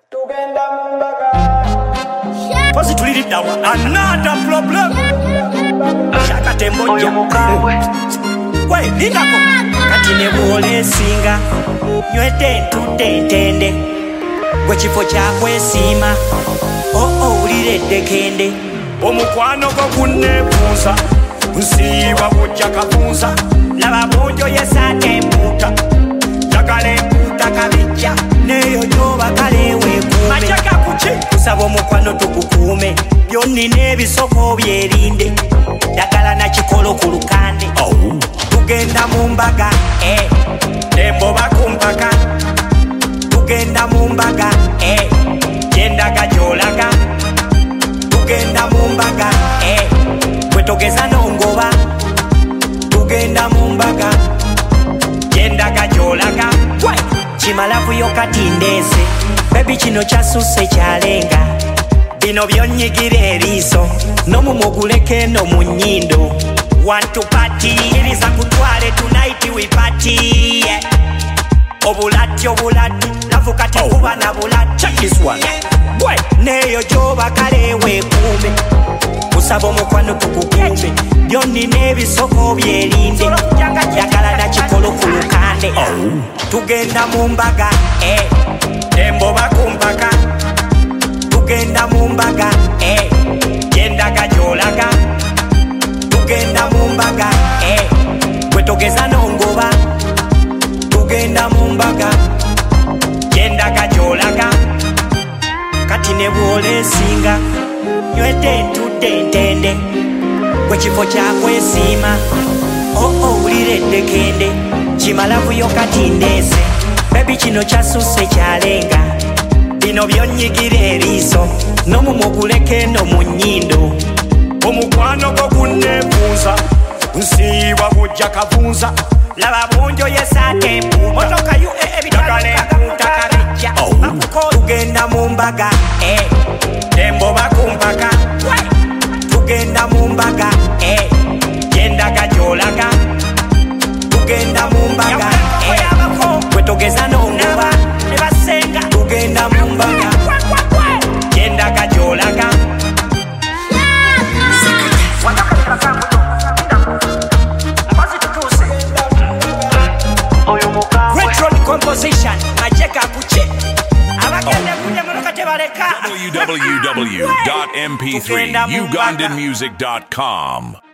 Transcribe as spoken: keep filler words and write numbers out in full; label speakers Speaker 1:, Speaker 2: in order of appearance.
Speaker 1: Positively down, another problem. Shaka temboja. Wait, lingapo. Katine wole singa. Nywete tutentende. Wechifo chakwe sima. Oh oh ulire dekende. Omukwano go kunebuza. Nsiba bujja kabuza. Laba bojo yesate mputa. Takale mputa kabijja. Neyo joba kale wekume. Machaka kuchi. Kusaba omukwano tukukume. Byonni n'ebisoko byerinde. Dagala na kikolo ku lukande. Oh. Tugenda mu mbaga. Eh. Tembo bakumpaka. Tugenda mu mbaga. Eh. Genda gajolaga. Tugenda mu mbaga. Eh. Kwetogeza nongoba. Tugenda mu mbaga. Genda gajolaga. Wait. Chimalavu yo katindese. Baby kino kyasuse kyalenga. Bino byonyigire eriso. No mumuguleke no munyindo. Want to party. Iriza kutwale tonight we party. Yeah. Obulati obulati. Navukate oh. Kuba na bulati. Check this one. Boy. Neyo joba kale we kume. Kusaba omukwano tukukume. Byonni n'ebisoko byerinde. Yakala na kikolo ku lukande. Oh. Tugenda mu mbaga. Eh. Tembo bakumpaka. Tugenda mu mbaga. Eh. Genda gajolaga. Tugenda mu mbaga. Eh. Kwetogeza nongoba. Tugenda mu mbaga. Genda gajolaga. Kati ne bwole singa. Nywete tutentende. Wechifo chakwe sima. Oh oh ulire dekende. Chimalavu yo katindese. Baby kino kyasuse kyalenga. Bino byonyigire eriso. No mumuguleke no munyindo. Omukwano go kunebuza. Nsiba bujja kavunza. Laba bunjo yesate mputa. Motoka yu e ebitale mutakabijja. Bakuko tugenda mu mbaga. Eh. Tembo bakumpaka. Tugenda mu mbaga. Eh. Genda gajolaga. Tugenda mu mbaga. Eh. Kwetogeza nongoba. Nebasenga. Tugenda mu mbaga. Genda gajolaga. Retro composition. Majeka kuchi. Abagende kunye munoka tebaleka.
Speaker 2: w w w dot m p three ugandan music dot com